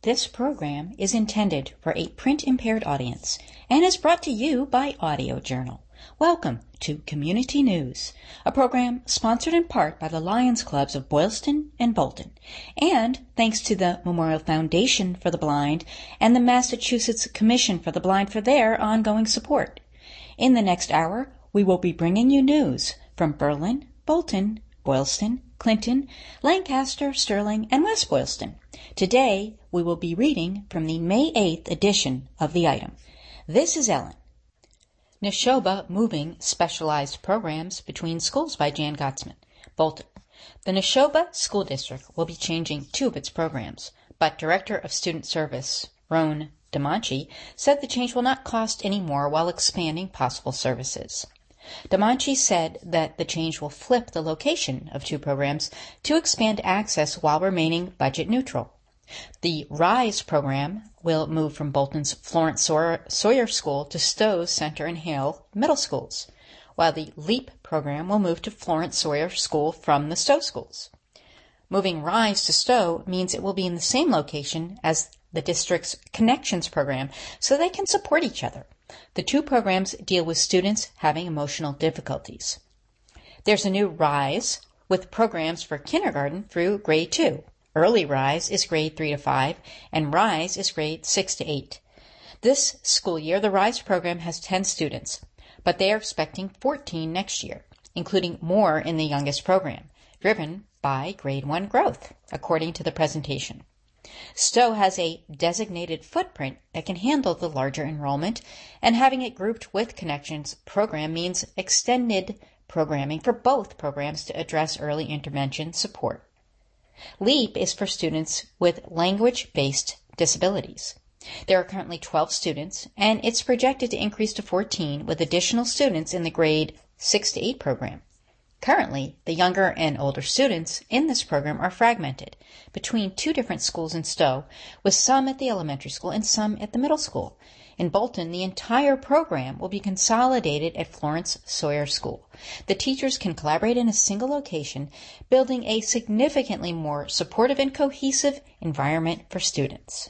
This program is intended for a print-impaired audience and is brought to you by Audio Journal. Welcome to Community News, a program sponsored in part by the Lions Clubs of Boylston and Bolton, and thanks to the Memorial Foundation for the Blind and the Massachusetts Commission for the Blind for their ongoing support. In the next hour, we will be bringing you news from Berlin, Bolton, Boylston, Clinton, Lancaster, Sterling, and West Boylston. Today, we will be reading from the May 8th edition of the item. This is Ellen. Neshoba Moving Specialized Programs Between Schools by Jan Gottsman, Bolton. The Neshoba School District will be changing two of its programs, but Director of Student Service, Roan DeMonchi, said the change will not cost any more while expanding possible services. DeMonchi said that the change will flip the location of two programs to expand access while remaining budget neutral. The RISE program will move from Bolton's Florence Sawyer School to Stowe's Center and Hale Middle Schools, while the LEAP program will move to Florence Sawyer School from the Stowe schools. Moving RISE to Stowe means it will be in the same location as the district's Connections program, so they can support each other. The two programs deal with students having emotional difficulties. There's a new RISE with programs for kindergarten through grade 2. Early RISE is grade 3 to 5, and RISE is grade 6 to 8. This school year, the RISE program has 10 students, but they are expecting 14 next year, including more in the youngest program, driven by grade 1 growth, according to the presentation. Stowe has a designated footprint that can handle the larger enrollment, and having it grouped with Connections program means extended programming for both programs to address early intervention support. LEAP is for students with language-based disabilities. There are currently 12 students, and it's projected to increase to 14 with additional students in the grade 6 to 8 program. Currently, the younger and older students in this program are fragmented between two different schools in Stowe, with some at the elementary school and some at the middle school. In Bolton, the entire program will be consolidated at Florence Sawyer School. The teachers can collaborate in a single location, building a significantly more supportive and cohesive environment for students.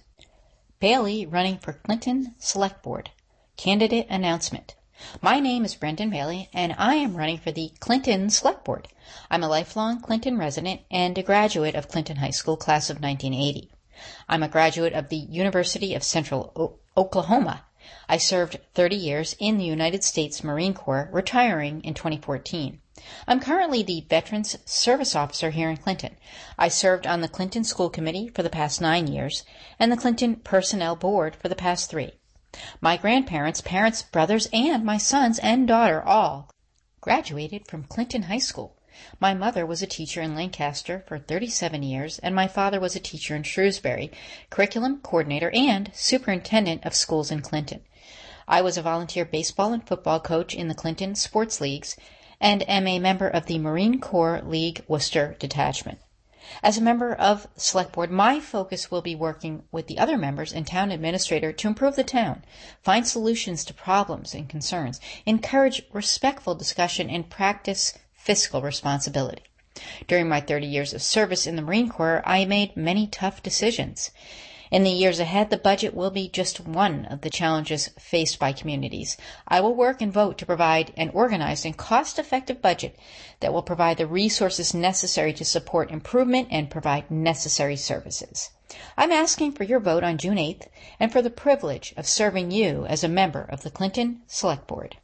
Bailey running for Clinton Select Board. Candidate announcement. My name is Brendan Bailey, and I am running for the Clinton Select Board. I'm a lifelong Clinton resident and a graduate of Clinton High School, class of 1980. I'm a graduate of the University of Central Oklahoma. I served 30 years in the United States Marine Corps, retiring in 2014. I'm currently the Veterans Service Officer here in Clinton. I served on the Clinton School Committee for the past 9 years and the Clinton Personnel Board for the past 3. My grandparents, parents, brothers, and my sons and daughter all graduated from Clinton High School. My mother was a teacher in Lancaster for 37 years, and my father was a teacher in Shrewsbury, curriculum coordinator, and superintendent of schools in Clinton. I was a volunteer baseball and football coach in the Clinton sports leagues and am a member of the Marine Corps League Worcester Detachment. As a member of the Select Board, my focus will be working with the other members and town administrator to improve the town, find solutions to problems and concerns, encourage respectful discussion, and practice fiscal responsibility. During my 30 years of service in the Marine Corps, I made many tough decisions. In the years ahead, the budget will be just one of the challenges faced by communities. I will work and vote to provide an organized and cost-effective budget that will provide the resources necessary to support improvement and provide necessary services. I'm asking for your vote on June 8th and for the privilege of serving you as a member of the Clinton Select Board.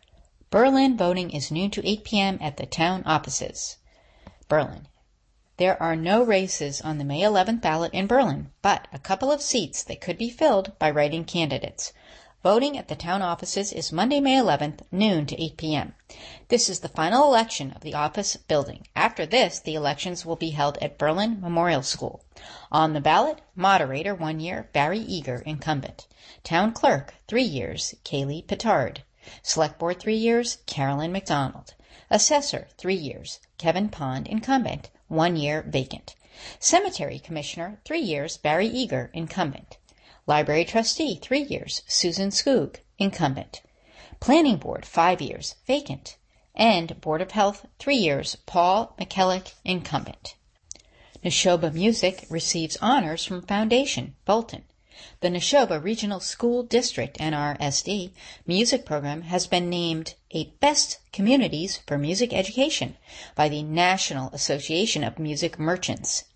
Berlin voting is noon to 8 p.m. at the town offices. Berlin. There are no races on the May 11th ballot in Berlin, but a couple of seats that could be filled by write-in candidates. Voting at the town offices is Monday, May 11th, noon to 8 p.m. This is the final election of the office building. After this, the elections will be held at Berlin Memorial School. On the ballot, moderator 1 year, Barry Eager, incumbent. Town clerk 3 years, Kaylee Petard. Select Board 3 years, Carolyn McDonald. Assessor 3 years, Kevin Pond, incumbent. 1 year, vacant. Cemetery Commissioner 3 years, Barry Eager, incumbent. Library Trustee 3 years, Susan Skoog, incumbent. Planning Board 5 years, vacant. And Board of Health 3 years, Paul McKellick, incumbent. Neshoba Music receives honors from Foundation, Bolton. The Neshoba Regional School District, NRSD, music program has been named a Best Communities for Music Education by the National Association of Music Merchants,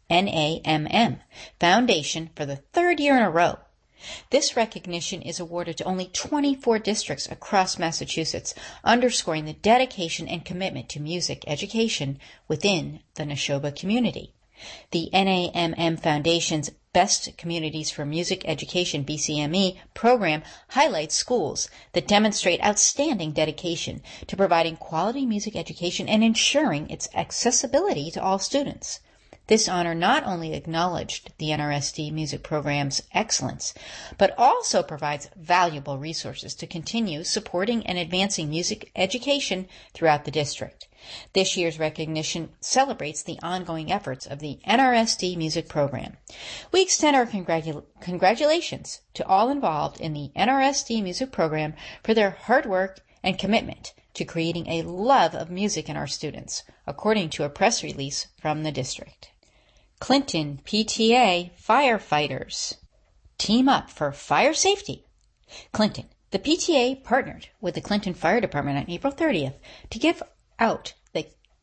NAMM, Foundation for the third year in a row. This recognition is awarded to only 24 districts across Massachusetts, underscoring the dedication and commitment to music education within the Neshoba community. The NAMM Foundation's Best Communities for Music Education BCME program highlights schools that demonstrate outstanding dedication to providing quality music education and ensuring its accessibility to all students. This honor not only acknowledged the NRSD music program's excellence, but also provides valuable resources to continue supporting and advancing music education throughout the district. This year's recognition celebrates the ongoing efforts of the NRSD music program. We extend our congratulations to all involved in the NRSD music program for their hard work and commitment to creating a love of music in our students, according to a press release from the district. Clinton PTA firefighters team up for fire safety. Clinton. The PTA partnered with the Clinton Fire Department on April 30th to give out the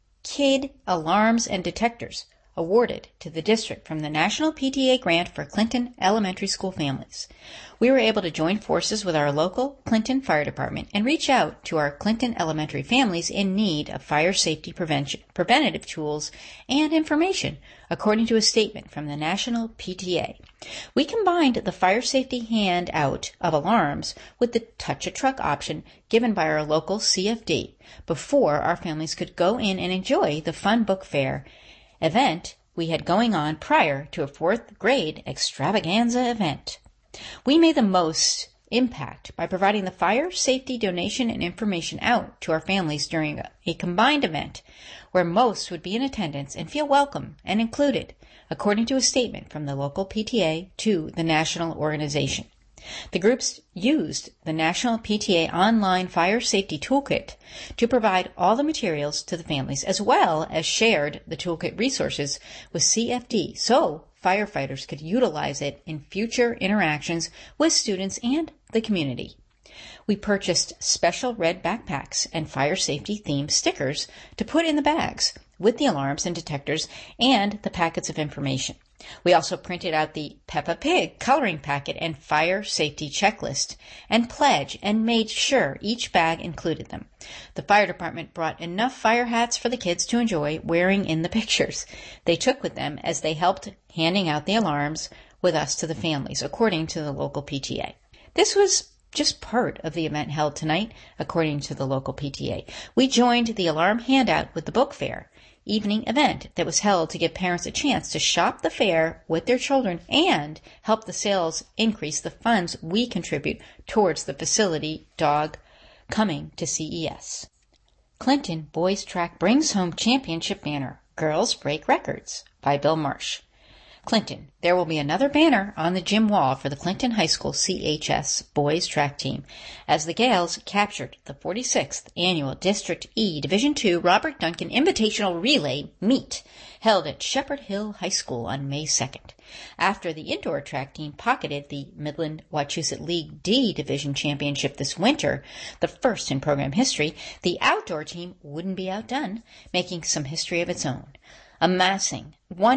KID alarms and detectors awarded to the district from the National PTA Grant for Clinton Elementary School Families. We were able to join forces with our local Clinton Fire Department and reach out to our Clinton elementary families in need of fire safety preventative tools and information, according to a statement from the National PTA. We combined the fire safety handout of alarms with the touch-a-truck option given by our local CFD before our families could go in and enjoy the fun book fair event we had going on prior to a fourth grade extravaganza event. We made the most impact by providing the fire safety donation and information out to our families during a combined event where most would be in attendance and feel welcome and included, according to a statement from the local PTA to the national organization. The groups used the National PTA Online Fire Safety Toolkit to provide all the materials to the families, as well as shared the toolkit resources with CFD so firefighters could utilize it in future interactions with students and the community. We purchased special red backpacks and fire safety themed stickers to put in the bags with the alarms and detectors and the packets of information. We also printed out the Peppa Pig coloring packet and fire safety checklist and pledge and made sure each bag included them. The fire department brought enough fire hats for the kids to enjoy wearing in the pictures they took with them as they helped handing out the alarms with us to the families, according to the local PTA. This was just part of the event held tonight, according to the local PTA. We joined the alarm handout with the book fair evening event that was held to give parents a chance to shop the fair with their children and help the sales increase the funds we contribute towards the facility dog coming to CES. Clinton Boys Track brings home championship banner. Girls break records by Bill Marsh. Clinton. There will be another banner on the gym wall for the Clinton High School CHS boys track team as the Gales captured the 46th annual District E Division II Robert Duncan Invitational Relay Meet held at Shepherd Hill High School on May 2nd. After the indoor track team pocketed the Midland Wachusett League D Division Championship this winter, the first in program history, the outdoor team wouldn't be outdone, making some history of its own, amassing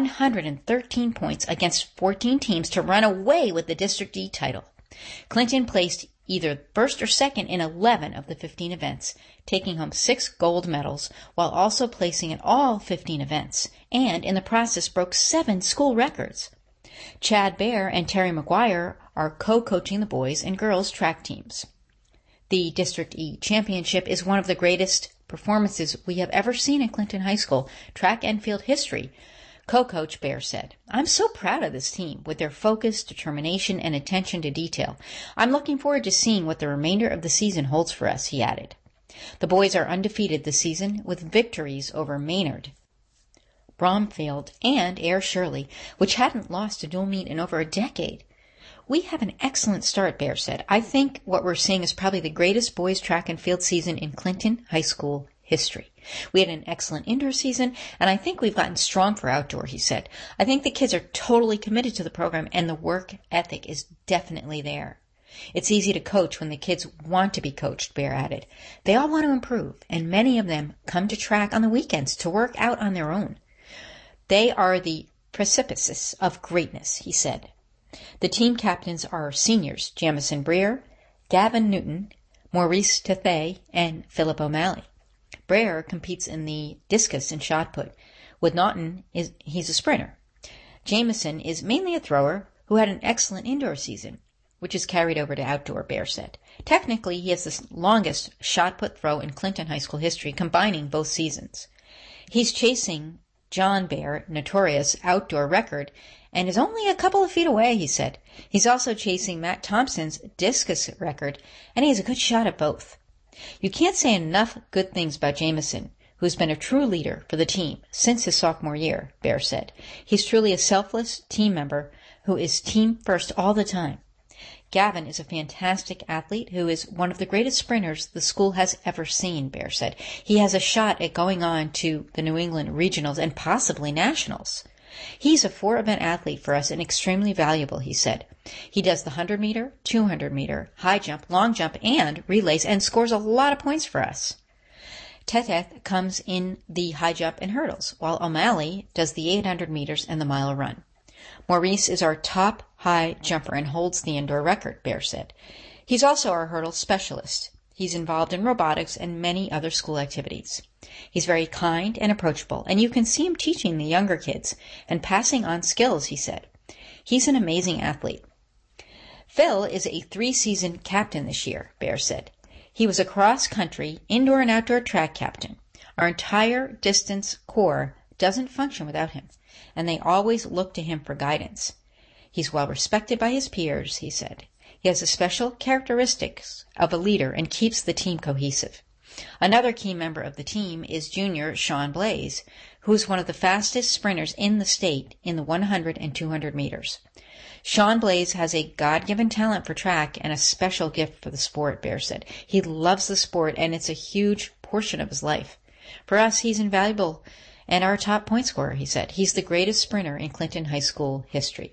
113 points against 14 teams to run away with the District D title. Clinton placed either first or second in 11 of the 15 events, taking home 6 gold medals while also placing in all 15 events, and in the process broke 7 school records. Chad Bear and Terry McGuire are co-coaching the boys and girls track teams. The District E Championship is one of the greatest performances we have ever seen in Clinton High School track and field history, co-coach Bear said. I'm so proud of this team with their focus, determination, and attention to detail. I'm looking forward to seeing what the remainder of the season holds for us, he added. The boys are undefeated this season with victories over Maynard, Bromfield, and Air Shirley, which hadn't lost a dual meet in over a decade. We have an excellent start, Bear said. I think what we're seeing is probably the greatest boys track and field season in Clinton High School history. We had an excellent indoor season, and I think we've gotten strong for outdoor, he said. I think the kids are totally committed to the program, and the work ethic is definitely there. It's easy to coach when the kids want to be coached, Bear added. They all want to improve, and many of them come to track on the weekends to work out on their own. They are the precipices of greatness, he said. The team captains are seniors Jamison Breer, Gavin Newton, Maurice Tethay, and Philip O'Malley. Breer competes in the discus and shot put. With Naughton, he's a sprinter. Jamison is mainly a thrower who had an excellent indoor season, which is carried over to outdoor, Bear said. Technically, he has the longest shot put throw in Clinton High School history, combining both seasons. He's chasing John Bear, notorious outdoor record, and is only a couple of feet away, he said. He's also chasing Matt Thompson's discus record, and he has a good shot at both. You can't say enough good things about Jamison, who's been a true leader for the team since his sophomore year, Bear said. He's truly a selfless team member who is team first all the time. Gavin is a fantastic athlete who is one of the greatest sprinters the school has ever seen, Bear said. He has a shot at going on to the New England regionals and possibly nationals. He's a 4-event athlete for us and extremely valuable, he said. He does the 100-meter, 200-meter, high jump, long jump, and relays and scores a lot of points for us. Teteth comes in the high jump and hurdles, while O'Malley does the 800 meters and the mile run. Maurice is our top high jumper and holds the indoor record, Bear said. He's also our hurdle specialist. He's involved in robotics and many other school activities. He's very kind and approachable, and you can see him teaching the younger kids and passing on skills, he said. He's an amazing athlete. Phil is a 3-season captain this year, Bear said. He was a cross-country, indoor and outdoor track captain. Our entire distance corps doesn't function without him, and they always look to him for guidance. He's well respected by his peers, he said. He has the special characteristics of a leader and keeps the team cohesive. Another key member of the team is junior Sean Blaze, who is one of the fastest sprinters in the state in the 100 and 200 meters. Sean Blaze has a God-given talent for track and a special gift for the sport, Bear said. He loves the sport, and it's a huge portion of his life. For us, he's invaluable and our top point scorer, he said. He's the greatest sprinter in Clinton High School history.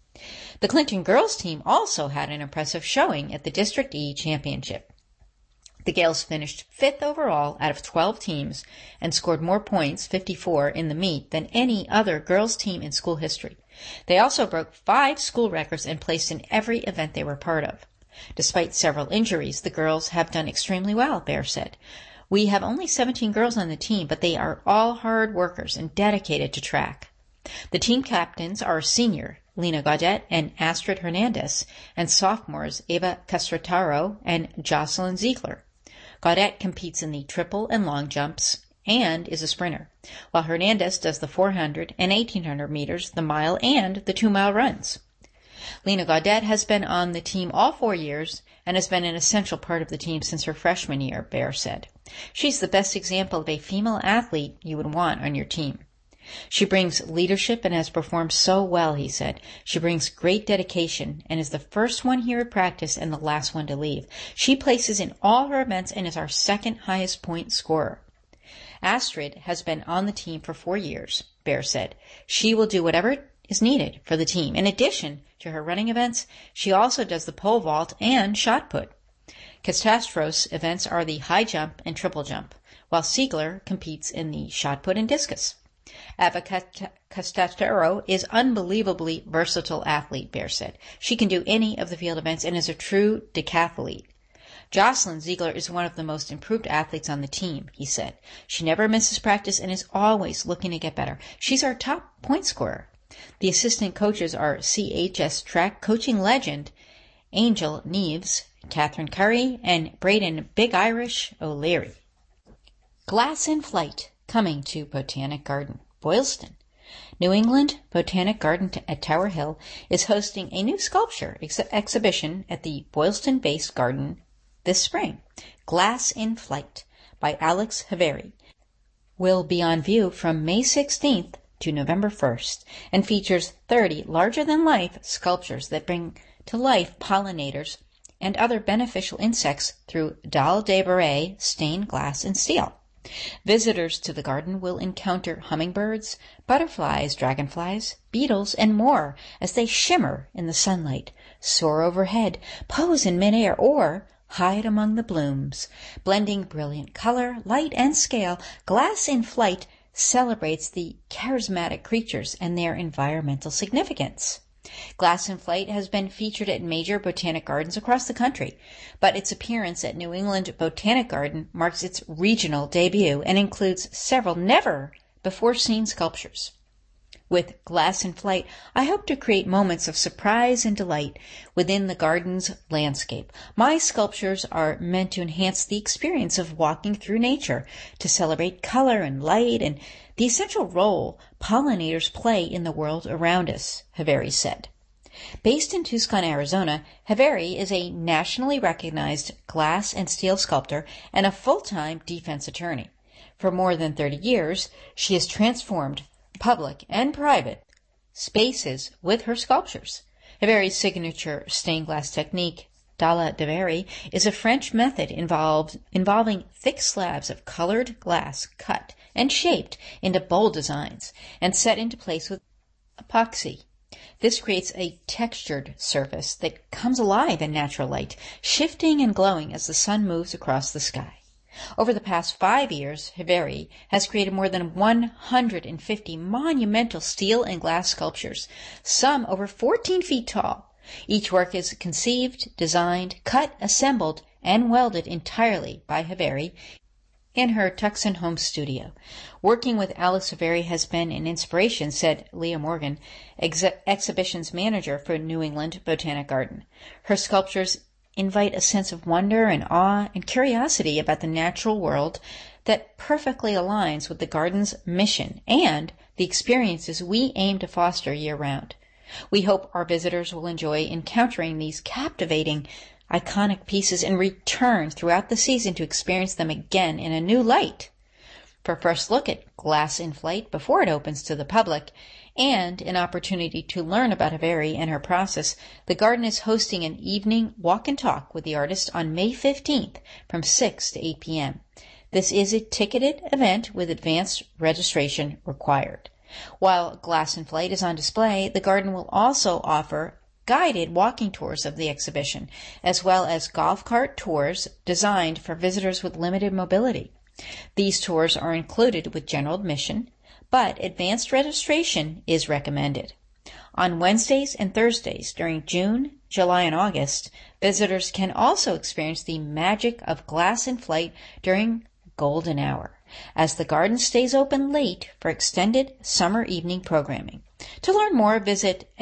The Clinton girls team also had an impressive showing at the District E Championship. The Gales finished 5th overall out of 12 teams and scored more points, 54, in the meet than any other girls team in school history. They also broke 5 school records and placed in every event they were part of. Despite several injuries, the girls have done extremely well, Bear said. We have only 17 girls on the team, but they are all hard workers and dedicated to track. The team captains are senior Lena Gaudet and Astrid Hernandez, and sophomores Eva Castrataro and Jocelyn Ziegler. Gaudet competes in the triple and long jumps and is a sprinter, while Hernandez does the 400 and 1800 meters, the mile, and the 2-mile runs. Lena Gaudet has been on the team all 4 years and has been an essential part of the team since her freshman year, Bear said. She's the best example of a female athlete you would want on your team. She brings leadership and has performed so well, he said. She brings great dedication and is the first one here at practice and the last one to leave. She places in all her events and is our second highest point scorer. Astrid has been on the team for 4 years, Bear said. She will do whatever is needed for the team. In addition to her running events, she also does the pole vault and shot put. Catastros events are the high jump and triple jump, while Ziegler competes in the shot put and discus. Ava Castatero is unbelievably versatile athlete, Bear said. She can do any of the field events and is a true decathlete. Jocelyn Ziegler is one of the most improved athletes on the team, he said. She never misses practice and is always looking to get better. She's our top point scorer. The assistant coaches are CHS track coaching legend Angel Neves, Catherine Curry, and Braden Big Irish O'Leary. Glass in Flight, coming to Botanic Garden, Boylston. New England Botanic Garden at Tower Hill is hosting a new sculpture exhibition at the Boylston-based garden this spring. Glass in Flight by Alex Haveri will be on view from May 16th to November 1st and features 30 larger-than-life sculptures that bring to life pollinators and other beneficial insects through dalle de Beret, stained glass, and steel. Visitors to the garden will encounter hummingbirds, butterflies, dragonflies, beetles, and more as they shimmer in the sunlight, soar overhead, pose in midair, or hide among the blooms. Blending brilliant color, light, and scale, Glass in Flight celebrates the charismatic creatures and their environmental significance. Glass in Flight has been featured at major botanic gardens across the country, but its appearance at New England Botanic Garden marks its regional debut and includes several never-before-seen sculptures. With Glass in Flight, I hope to create moments of surprise and delight within the garden's landscape. My sculptures are meant to enhance the experience of walking through nature, to celebrate color and light and the essential role pollinators play in the world around us, Haveri said. Based in Tucson, Arizona, Haveri is a nationally recognized glass and steel sculptor and a full-time defense attorney. For more than 30 years, she has transformed public and private spaces with her sculptures. Haveri's signature stained glass technique, Dalle de Verre, is a French method involving thick slabs of colored glass cut and shaped into bold designs and set into place with epoxy. This creates a textured surface that comes alive in natural light, shifting and glowing as the sun moves across the sky. Over the past 5 years, Haveri has created more than 150 monumental steel and glass sculptures, some over 14 feet tall. Each work is conceived, designed, cut, assembled, and welded entirely by Haveri in her Tucson home studio. Working with Alice Haveri has been an inspiration, said Leah Morgan, exhibitions manager for New England Botanic Garden. Her sculptures invite a sense of wonder and awe and curiosity about the natural world that perfectly aligns with the garden's mission and the experiences we aim to foster year-round. We hope our visitors will enjoy encountering these captivating, iconic pieces and return throughout the season to experience them again in a new light. For a first look at Glass in Flight before it opens to the public, and an opportunity to learn about Haveri and her process, the garden is hosting an evening walk and talk with the artist on May 15th from 6 to 8 p.m. This is a ticketed event with advanced registration required. While Glass in Flight is on display, the garden will also offer guided walking tours of the exhibition, as well as golf cart tours designed for visitors with limited mobility. These tours are included with general admission, but advanced registration is recommended. On Wednesdays and Thursdays during June, July, and August, visitors can also experience the magic of Glass in Flight during golden hour, as the garden stays open late for extended summer evening programming. To learn more, visit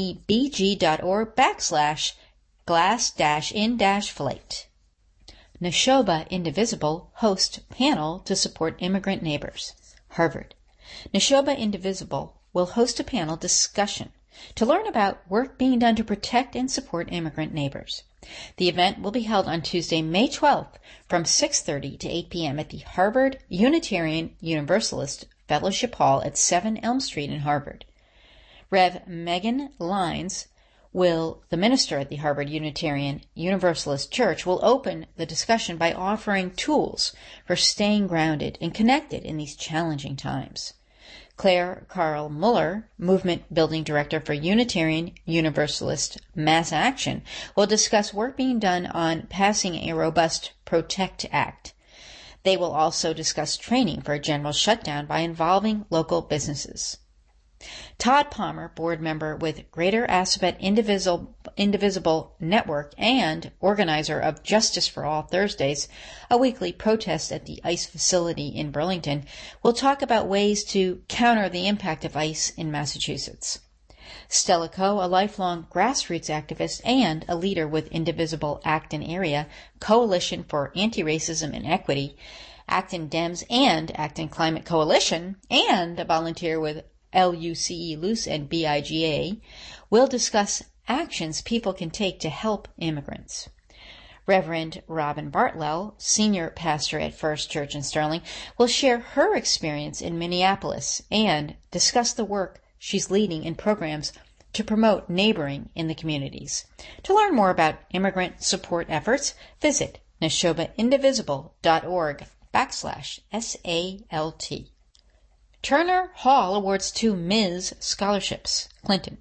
nebg.org/glass-in-flight. Neshoba Indivisible hosts panel to support immigrant neighbors. Harvard. Neshoba Indivisible will host a panel discussion to learn about work being done to protect and support immigrant neighbors. The event will be held on Tuesday, May 12th from 6:30 to 8 p.m. at the Harvard Unitarian Universalist Fellowship Hall at 7 Elm Street in Harvard. Rev. Megan Lines, the minister at the Harvard Unitarian Universalist Church, will open the discussion by offering tools for staying grounded and connected in these challenging times. Claire Carl Muller, Movement Building Director for Unitarian Universalist Mass Action, will discuss work being done on passing a robust PROTECT Act. They will also discuss training for a general shutdown by involving local businesses. Todd Palmer, board member with Greater Assabet Indivisible Network and organizer of Justice for All Thursdays, a weekly protest at the ICE facility in Burlington, will talk about ways to counter the impact of ICE in Massachusetts. Stella Coe, a lifelong grassroots activist and a leader with Indivisible Acton Area, Coalition for Anti-Racism and Equity, Acton Dems and Acton Climate Coalition, and a volunteer with LUCE Luce and BIGA, will discuss actions people can take to help immigrants. Reverend Robin Bartlell, senior pastor at First Church in Sterling, will share her experience in Minneapolis and discuss the work she's leading in programs to promote neighboring in the communities. To learn more about immigrant support efforts, visit neshobaindivisible.org /SALT. Turner Hall awards 2 Ms. scholarships. Clinton.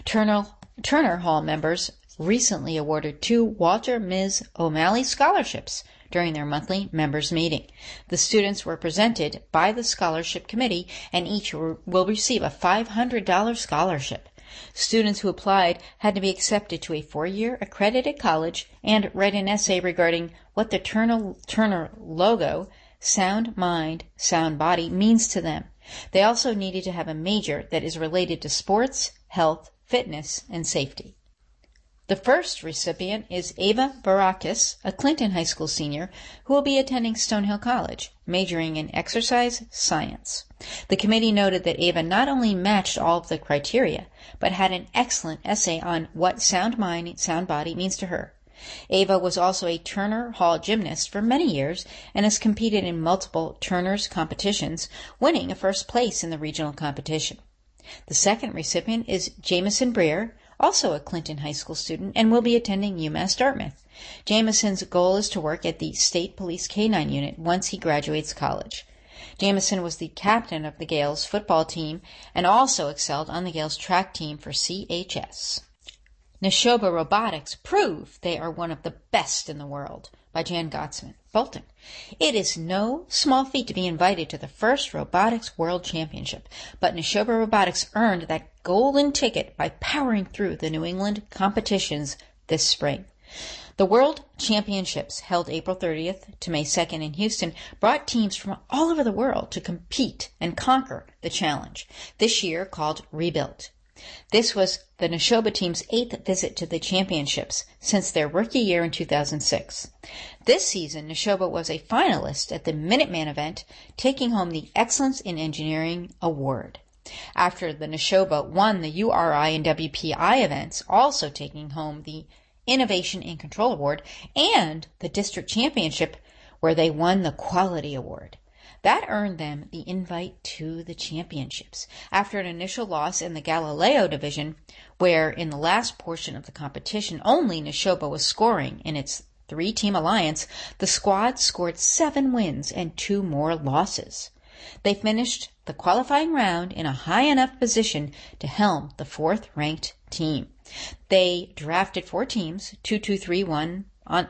Turner Hall members recently awarded 2 Walter Ms. O'Malley scholarships during their monthly members meeting. The students were presented by the scholarship committee, and each will receive a $500 scholarship. Students who applied had to be accepted to a 4-year accredited college and write an essay regarding what the Turner logo, Sound Mind, Sound Body, means to them. They also needed to have a major that is related to sports, health, fitness, and safety. The first recipient is Ava Barakis, a Clinton High School senior who will be attending Stonehill College, majoring in exercise science. The committee noted that Ava not only matched all of the criteria, but had an excellent essay on what sound mind, sound body means to her. Ava was also a Turner Hall gymnast for many years and has competed in multiple Turner's competitions, winning a first place in the regional competition. The second recipient is Jameson Breer, also a Clinton High School student, and will be attending UMass Dartmouth. Jameson's goal is to work at the State Police K-9 unit once he graduates college. Jameson was the captain of the Gales football team and also excelled on the Gales track team for CHS. Neshoba Robotics prove they are one of the best in the world, by Jan Gottsman, Bolton. It is no small feat to be invited to the first Robotics World Championship, but Neshoba Robotics earned that golden ticket by powering through the New England competitions this spring. The World Championships, held April 30th to May 2nd in Houston, brought teams from all over the world to compete and conquer the challenge, this year called Rebuilt. This was the Neshoba team's 8th visit to the championships since their rookie year in 2006. This season, Neshoba was a finalist at the Minuteman event, taking home the Excellence in Engineering Award. After the Neshoba won the URI and WPI events, also taking home the Innovation in Control Award and the District Championship, where they won the Quality Award. That earned them the invite to the championships. After an initial loss in the Galileo division, where in the last portion of the competition only Neshoba was scoring in its 3-team alliance, the squad scored 7 wins and 2 more losses. They finished the qualifying round in a high enough position to helm the 4th-ranked team. They drafted 4 teams, 2231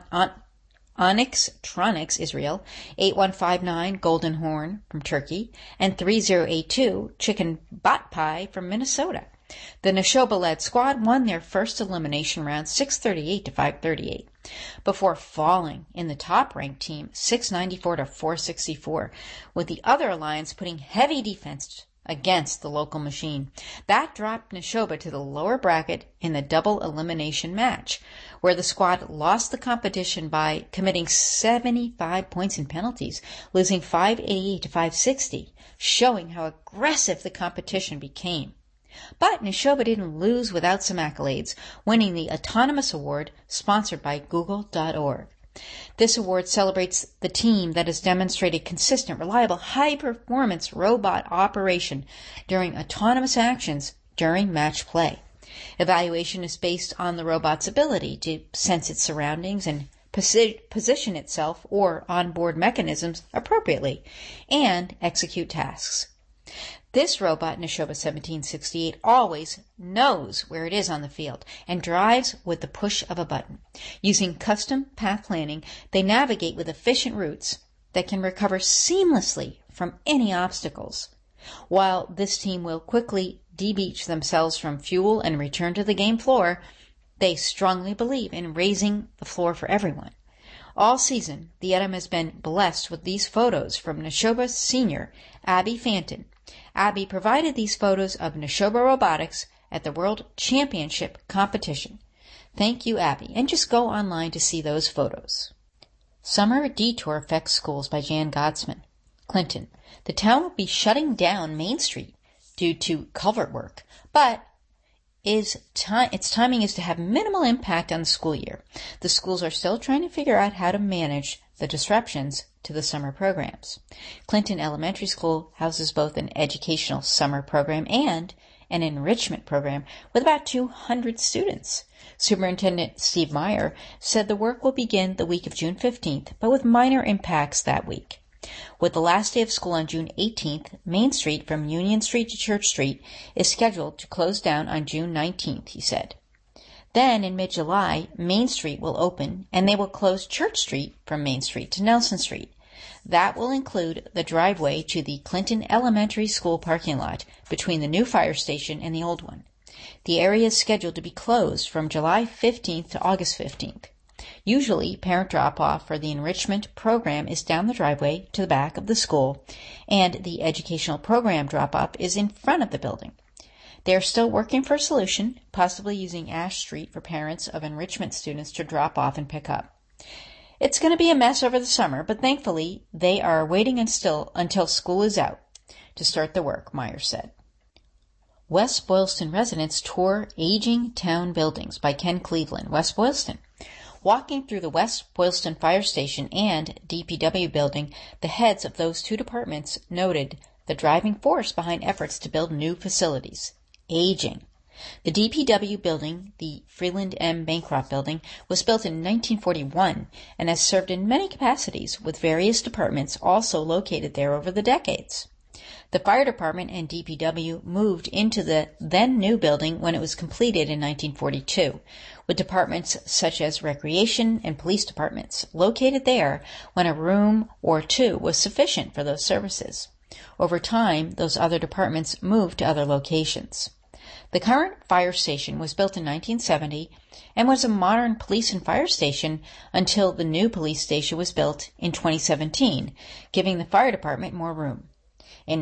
Onyx Tronics Israel, 8159 Golden Horn from Turkey, and 3082 Chicken Bot Pie from Minnesota. The Neshoba-led squad won their first elimination round 638 to 538, before falling in the top-ranked team 694 to 464, with the other alliance putting heavy defense against the local machine. That dropped Neshoba to the lower bracket in the double elimination match, where the squad lost the competition by committing 75 points in penalties, losing 588 to 560, showing how aggressive the competition became. But Neshoba didn't lose without some accolades, winning the Autonomous Award sponsored by Google.org. This award celebrates the team that has demonstrated consistent, reliable, high-performance robot operation during autonomous actions during match play. Evaluation is based on the robot's ability to sense its surroundings and position itself or onboard mechanisms appropriately, and execute tasks. This robot, Neshoba 1768, always knows where it is on the field and drives with the push of a button. Using custom path planning, they navigate with efficient routes that can recover seamlessly from any obstacles. While this team will quickly de-beach themselves from fuel and return to the game floor, they strongly believe in raising the floor for everyone. All season, the item has been blessed with these photos from Neshoba senior Abby Fanton. Abby provided these photos of Neshoba Robotics at the World Championship competition. Thank you, Abby, and just go online to see those photos. Summer Detour Affects Schools by Jan Gottsman. Clinton. The town will be shutting down Main Street due to culvert work, but its timing is to have minimal impact on the school year. The schools are still trying to figure out how to manage the disruptions to the summer programs. Clinton Elementary School houses both an educational summer program and an enrichment program with about 200 students. Superintendent Steve Meyer said the work will begin the week of June 15th, but with minor impacts that week. With the last day of school on June 18th, Main Street from Union Street to Church Street is scheduled to close down on June 19th, he said. Then, in mid-July, Main Street will open, and they will close Church Street from Main Street to Nelson Street. That will include the driveway to the Clinton Elementary School parking lot between the new fire station and the old one. The area is scheduled to be closed from July 15th to August 15th. Usually, parent drop-off for the enrichment program is down the driveway to the back of the school, and the educational program drop-off is in front of the building. They are still working for a solution, possibly using Ash Street for parents of enrichment students to drop off and pick up. It's going to be a mess over the summer, but thankfully they are waiting until school is out to start the work, Myers said. West Boylston residents tour aging town buildings by Ken Cleveland, West Boylston. Walking through the West Boylston Fire Station and DPW building, the heads of those two departments noted the driving force behind efforts to build new facilities. Aging. The DPW building, the Freeland M. Bancroft building, was built in 1941 and has served in many capacities, with various departments also located there over the decades. The fire department and DPW moved into the then new building when it was completed in 1942, with departments such as recreation and police departments located there when a room or two was sufficient for those services. Over time, those other departments moved to other locations. The current fire station was built in 1970 and was a modern police and fire station until the new police station was built in 2017, giving the fire department more room. In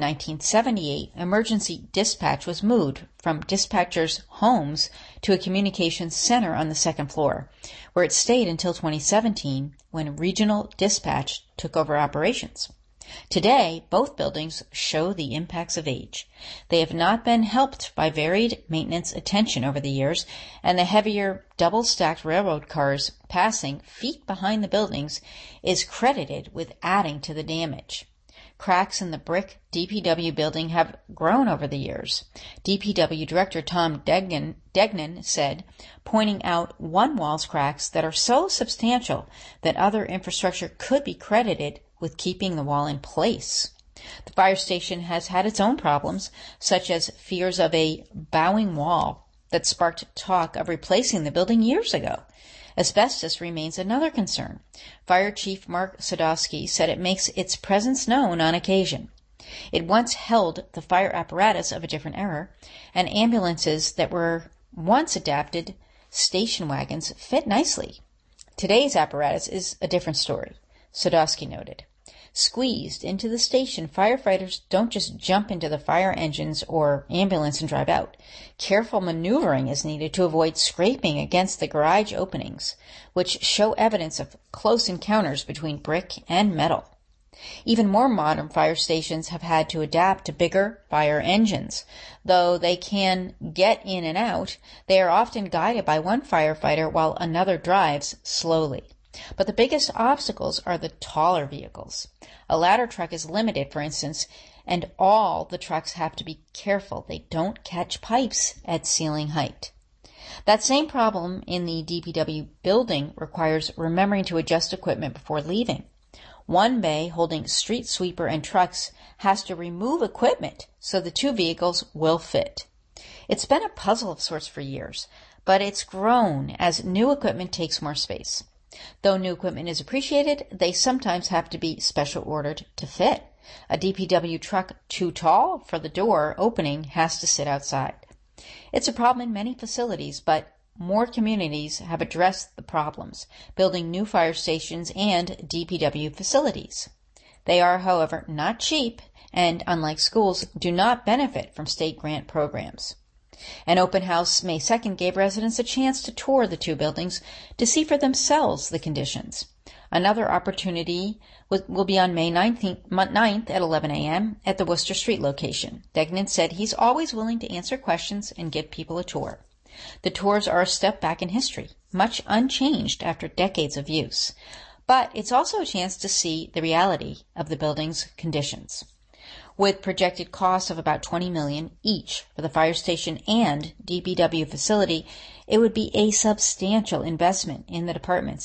1978, emergency dispatch was moved from dispatchers' homes to a communications center on the second floor, where it stayed until 2017, when regional dispatch took over operations. Today, both buildings show the impacts of age. They have not been helped by varied maintenance attention over the years, and the heavier double-stacked railroad cars passing feet behind the buildings is credited with adding to the damage. Cracks in the brick DPW building have grown over the years. DPW Director Tom Degnan said, pointing out one wall's cracks that are so substantial that other infrastructure could be credited with keeping the wall in place. The fire station has had its own problems, such as fears of a bowing wall that sparked talk of replacing the building years ago. Asbestos remains another concern. Fire Chief Mark Sadowski said it makes its presence known on occasion. It once held the fire apparatus of a different era, and ambulances that were once adapted station wagons fit nicely. Today's apparatus is a different story, Sadowski noted. Squeezed into the station, firefighters don't just jump into the fire engines or ambulance and drive out. Careful maneuvering is needed to avoid scraping against the garage openings, which show evidence of close encounters between brick and metal. Even more modern fire stations have had to adapt to bigger fire engines. Though they can get in and out, they are often guided by one firefighter while another drives slowly. But the biggest obstacles are the taller vehicles. A ladder truck is limited, for instance, and all the trucks have to be careful they don't catch pipes at ceiling height. That same problem in the DPW building requires remembering to adjust equipment before leaving. One bay holding street sweeper and trucks has to remove equipment so the two vehicles will fit. It's been a puzzle of sorts for years, but it's grown as new equipment takes more space. Though new equipment is appreciated, they sometimes have to be special ordered to fit. A DPW truck too tall for the door opening has to sit outside. It's a problem in many facilities, but more communities have addressed the problems, building new fire stations and DPW facilities. They are, however, not cheap and, unlike schools, do not benefit from state grant programs. An open house May 2nd gave residents a chance to tour the two buildings to see for themselves the conditions. Another opportunity will be on May 9th at 11 a.m. at the Worcester Street location. Degnan said he's always willing to answer questions and give people a tour. The tours are a step back in history, much unchanged after decades of use. But it's also a chance to see the reality of the building's conditions. With projected costs of about $20 million each for the fire station and DPW facility, it would be a substantial investment in the departments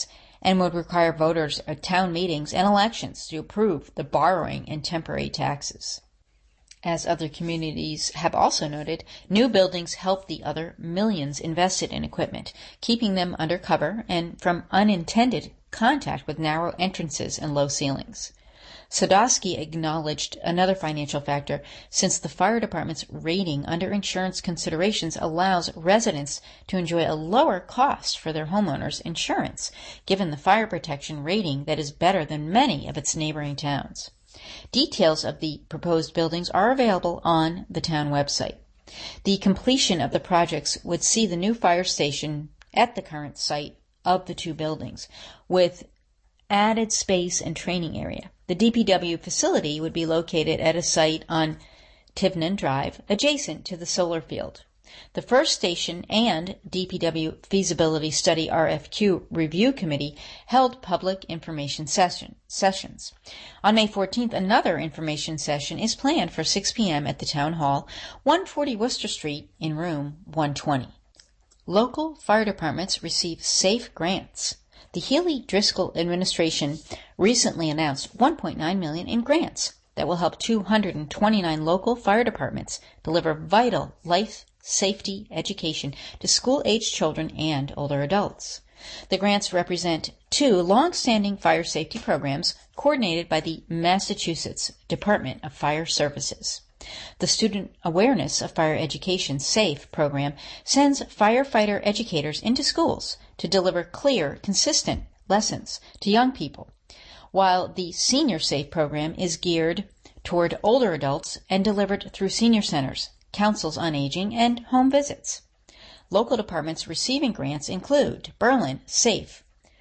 and would require voters at town meetings and elections to approve the borrowing and temporary taxes. As other communities have also noted, new buildings help the other millions invested in equipment, keeping them under cover and from unintended contact with narrow entrances and low ceilings. Sadowski acknowledged another financial factor, since the fire department's rating under insurance considerations allows residents to enjoy a lower cost for their homeowners' insurance, given the fire protection rating that is better than many of its neighboring towns. Details of the proposed buildings are available on the town website. The completion of the projects would see the new fire station at the current site of the two buildings, with added space and training area. The DPW facility would be located at a site on Tivnan Drive, adjacent to the solar field. The first station and DPW Feasibility Study RFQ Review Committee held public information sessions. On May 14th, another information session is planned for 6 p.m. at the Town Hall, 140 Worcester Street, in room 120. Local fire departments receive SAFE grants. The Healy-Driscoll administration recently announced $1.9 million in grants that will help 229 local fire departments deliver vital life safety education to school-aged children and older adults. The grants represent two long-standing fire safety programs coordinated by the Massachusetts Department of Fire Services. The Student Awareness of Fire Education SAFE program sends firefighter educators into schools to deliver clear, consistent lessons to young people, while the Senior SAFE program is geared toward older adults and delivered through senior centers, councils on aging, and home visits. Local departments receiving grants include Berlin SAFE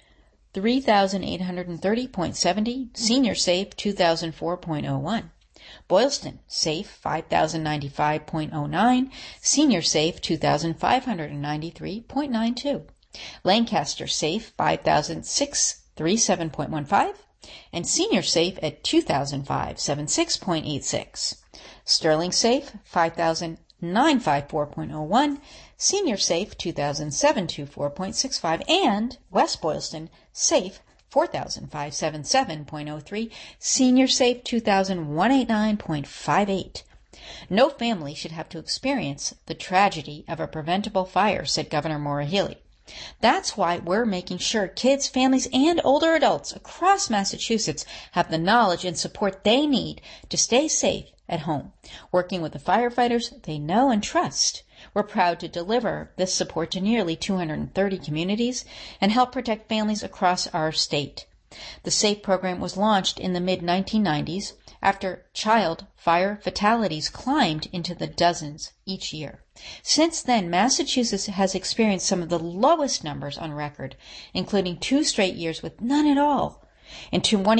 3,830.70, Senior SAFE 2004.01, Boylston SAFE 5,095.09, Senior SAFE 2,593.92, Lancaster SAFE 5,637.15, and Senior SAFE at 2,576.86. Sterling SAFE 5,954.01, Senior SAFE 2,724.65, and West Boylston SAFE 4,577.03, Senior SAFE 2,189.58. No family should have to experience the tragedy of a preventable fire, said Governor Maura Healey. That's why we're making sure kids, families, and older adults across Massachusetts have the knowledge and support they need to stay safe at home, working with the firefighters they know and trust. We're proud to deliver this support to nearly 230 communities and help protect families across our state. The SAFE program was launched in the mid-1990s after child fire fatalities climbed into the dozens each year. Since then, Massachusetts has experienced some of the lowest numbers on record, including 2 straight years with none at all. In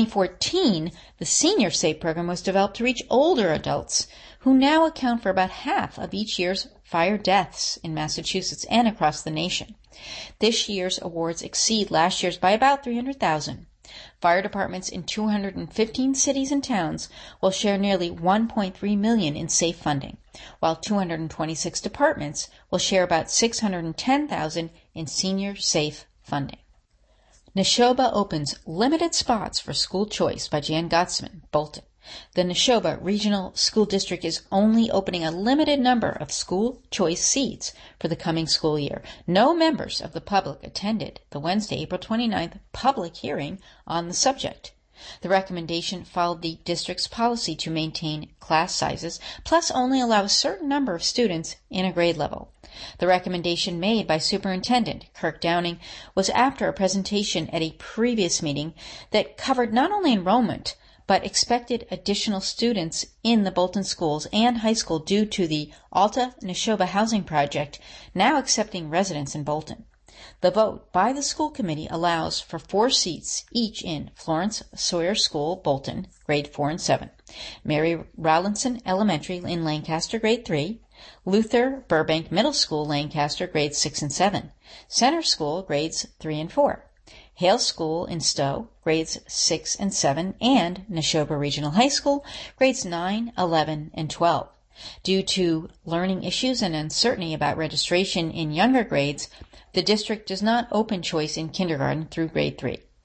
2014, the Senior SAFE program was developed to reach older adults, who now account for about half of each year's fire deaths in Massachusetts and across the nation. This year's awards exceed last year's by about $300,000. Fire departments in 215 cities and towns will share nearly $1.3 million in SAFE funding, while 226 departments will share about $610,000 in Senior SAFE funding. Neshoba opens limited spots for school choice by Jan Gottsman, Bolton. The Neshoba Regional School District is only opening a limited number of school choice seats for the coming school year. No members of the public attended the Wednesday, April 29th public hearing on the subject. The recommendation followed the district's policy to maintain class sizes, plus only allow a certain number of students in a grade level. The recommendation made by Superintendent Kirk Downing was after a presentation at a previous meeting that covered not only enrollment, but expected additional students in the Bolton schools and high school due to the Alta Neshoba Housing Project now accepting residents in Bolton. The vote by the school committee allows for 4 seats each in Florence Sawyer School, Bolton, grade 4 and 7, Mary Rowlandson Elementary in Lancaster, grade 3, Luther Burbank Middle School, Lancaster, grades 6 and 7, Center School, grades 3 and 4, Hale School in Stowe, grades 6 and 7, and Neshoba Regional High School, grades 9, 11, and 12. Due to learning issues and uncertainty about registration in younger grades, the district does not open choice in kindergarten through grade 3.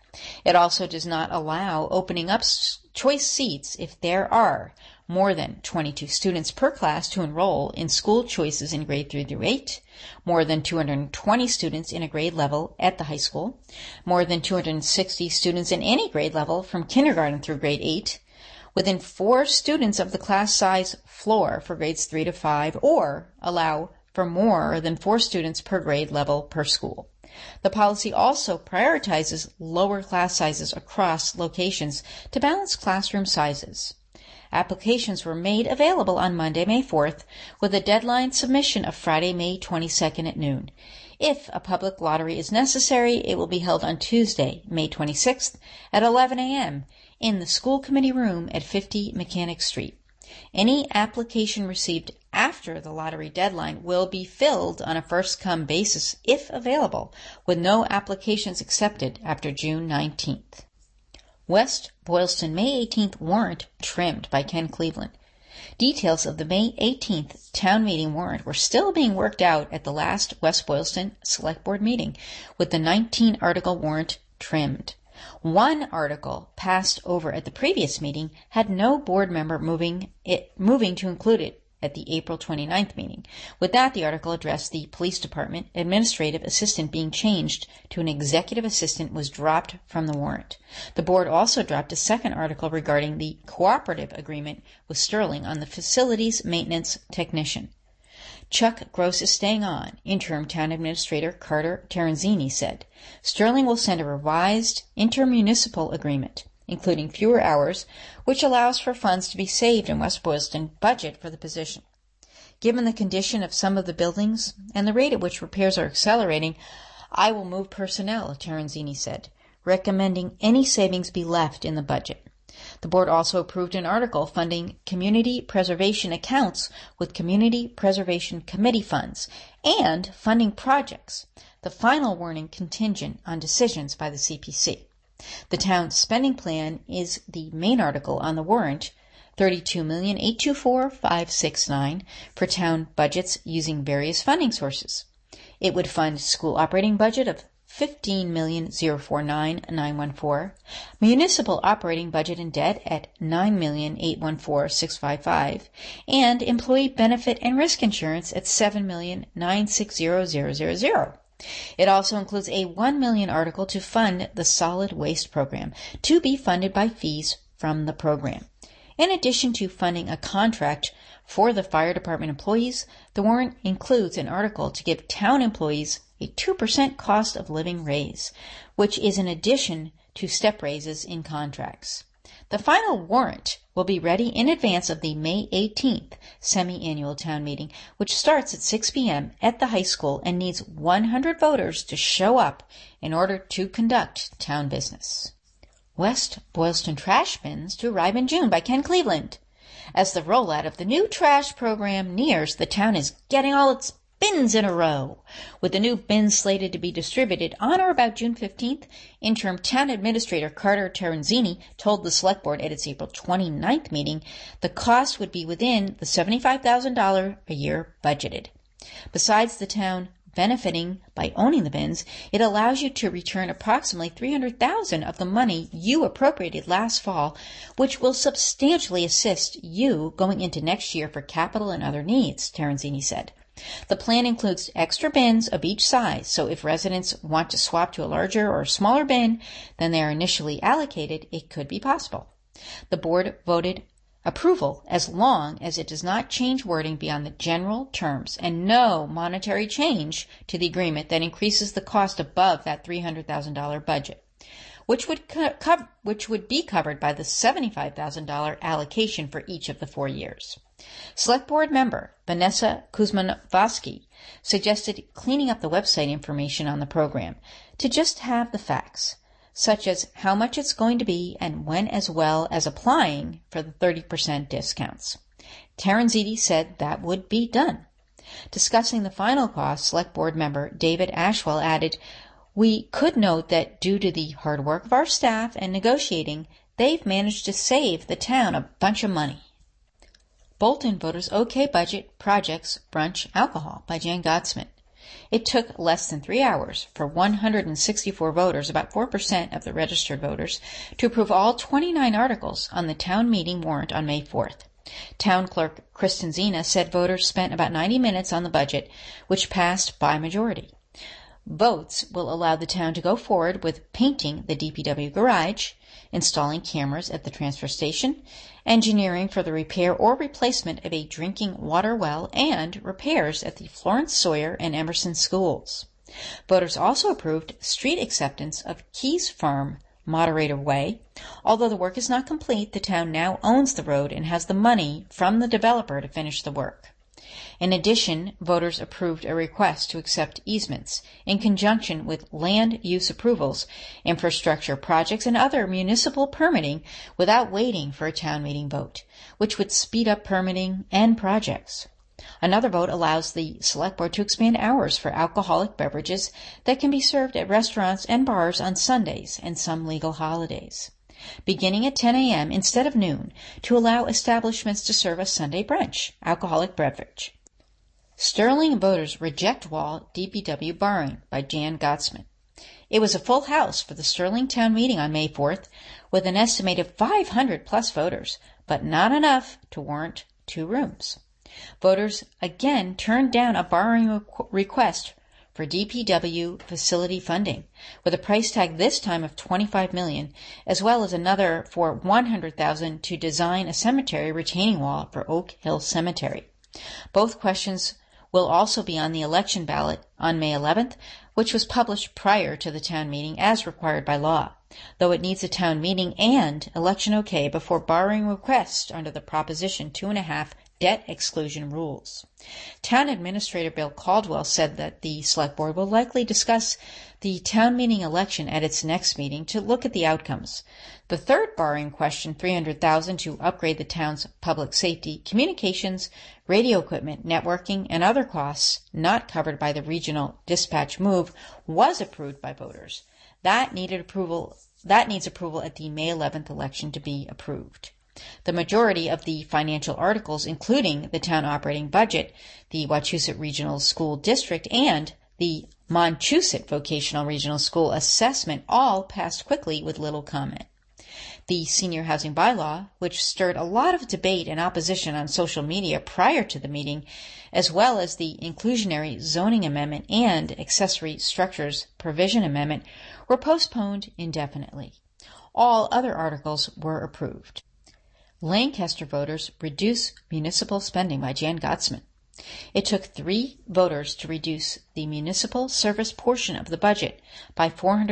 It also does not allow opening up choice seats if there are more than 22 students per class to enroll in school choices in grade 3 through 8, more than 220 students in a grade level at the high school, more than 260 students in any grade level from kindergarten through grade 8, within 4 students of the class size floor for grades 3 to 5, or allow for more than 4 students per grade level per school. The policy also prioritizes lower class sizes across locations to balance classroom sizes. Applications were made available on Monday, May 4th, with a deadline submission of Friday, May 22nd at noon. If a public lottery is necessary, it will be held on Tuesday, May 26th at 11 a.m. in the school committee room at 50 Mechanic Street. Any application received after the lottery deadline will be filled on a first-come basis if available, with no applications accepted after June 19th. West Boylston May 18th warrant trimmed by Ken Cleveland. Details of the May 18th town meeting warrant were still being worked out at the last West Boylston Select Board meeting, with the 19-article warrant trimmed. One article passed over at the previous meeting had no board member moving to include it at the April 29th meeting. With that, the article addressed the police department administrative assistant being changed to an executive assistant was dropped from the warrant. The board also dropped a second article regarding the cooperative agreement with Sterling on the facilities maintenance technician. Chuck Gross is staying on, interim town administrator Carter Terenzini said. Sterling will send a revised intermunicipal agreement, including fewer hours, which allows for funds to be saved in West Boylston budget for the position. Given the condition of some of the buildings and the rate at which repairs are accelerating, I will move personnel, Terenzini said, recommending any savings be left in the budget. The board also approved an article funding community preservation accounts with Community Preservation Committee funds and funding projects, the final warning contingent on decisions by the CPC. The town's spending plan is the main article on the warrant, $32,824,569 for town budgets using various funding sources. It would fund school operating budget of $15,049,914, municipal operating budget and debt at $9,814,655, and employee benefit and risk insurance at $7,960,000. It also includes a $1 million article to fund the solid waste program, to be funded by fees from the program. In addition to funding a contract for the fire department employees, the warrant includes an article to give town employees a 2% cost of living raise, which is in addition to step raises in contracts. The final warrant will be ready in advance of the May 18th semi-annual town meeting, which starts at 6 p.m. at the high school and needs 100 voters to show up in order to conduct town business. West Boylston trash bins to arrive in June by Ken Cleveland. As the rollout of the new trash program nears, the town is getting all its bins in a row. With the new bins slated to be distributed on or about June 15th, interim town administrator Carter Terenzini told the select board at its April 29th meeting the cost would be within the $75,000 a year budgeted. Besides the town benefiting by owning the bins, it allows you to return approximately $300,000 of the money you appropriated last fall, which will substantially assist you going into next year for capital and other needs, Terenzini said. The plan includes extra bins of each size, so if residents want to swap to a larger or smaller bin than they are initially allocated, it could be possible. The board voted approval as long as it does not change wording beyond the general terms and no monetary change to the agreement that increases the cost above that $300,000 budget, which would be covered by the $75,000 allocation for each of the 4 years. Select Board member Vanessa Kuzmanovaski suggested cleaning up the website information on the program to just have the facts, such as how much it's going to be and when, as well as applying for the 30% discounts. Terenzini said that would be done. Discussing the final cost, Select Board member David Ashwell added, "We could note that due to the hard work of our staff and negotiating, they've managed to save the town a bunch of money." Bolton voters OK budget projects brunch alcohol by Jan Godsman. It took less than 3 hours for 164 voters, about 4% of the registered voters, to approve all 29 articles on the town meeting warrant on May 4th. Town Clerk Kristen Zena said voters spent about 90 minutes on the budget, which passed by majority. Votes will allow the town to go forward with painting the DPW garage, installing cameras at the transfer station, engineering for the repair or replacement of a drinking water well, and repairs at the Florence Sawyer and Emerson schools. Voters also approved street acceptance of Keys Farm Moderator Way. Although the work is not complete, the town now owns the road and has the money from the developer to finish the work. In addition, voters approved a request to accept easements in conjunction with land use approvals, infrastructure projects, and other municipal permitting without waiting for a town meeting vote, which would speed up permitting and projects. Another vote allows the Select Board to expand hours for alcoholic beverages that can be served at restaurants and bars on Sundays and some legal holidays, beginning at 10 a.m. instead of noon, to allow establishments to serve a Sunday brunch alcoholic beverage. Sterling voters reject wall DPW borrowing by Jan Gottsman. It was a full house for the Sterling town meeting on May 4th, with an estimated 500 plus voters, but not enough to warrant 2 rooms. Voters again turned down a borrowing request for DPW facility funding, with a price tag this time of $25 million, as well as another for $100,000 to design a cemetery retaining wall for Oak Hill Cemetery. Both questions will also be on the election ballot on May 11th, which was published prior to the town meeting as required by law, though it needs a town meeting and election okay before borrowing requests under the Proposition 2.5 debt exclusion rules. Town Administrator Bill Caldwell said that the Select Board will likely discuss the town meeting election at its next meeting to look at the outcomes. The third borrowing question, $300,000 to upgrade the town's public safety, communications, radio equipment, networking, and other costs not covered by the regional dispatch move, was approved by voters. That needs approval at the May 11th election to be approved. The majority of the financial articles, including the town operating budget, the Wachusett Regional School District, and the Montchusett Vocational Regional School Assessment, all passed quickly with little comment. The senior housing bylaw, which stirred a lot of debate and opposition on social media prior to the meeting, as well as the inclusionary zoning amendment and accessory structures provision amendment, were postponed indefinitely. All other articles were approved. Lancaster voters reduce municipal spending by Jan Gottsman. It took 3 voters to reduce the municipal service portion of the budget by